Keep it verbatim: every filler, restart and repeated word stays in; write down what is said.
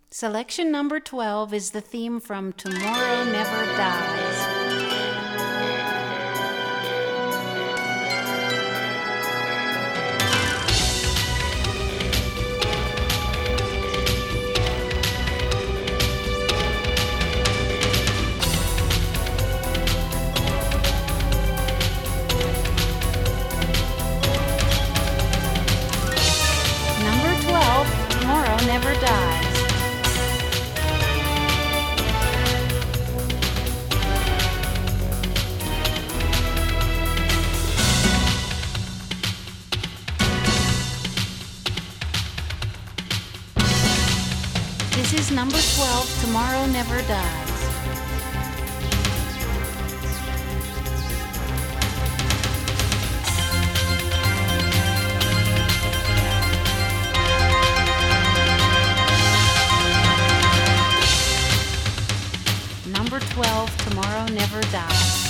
Selection number twelve is the theme from Tomorrow Never Dies. Number twelve, Tomorrow Never Dies. This is number twelve, Tomorrow Never Dies. Number twelve, Tomorrow Never Dies.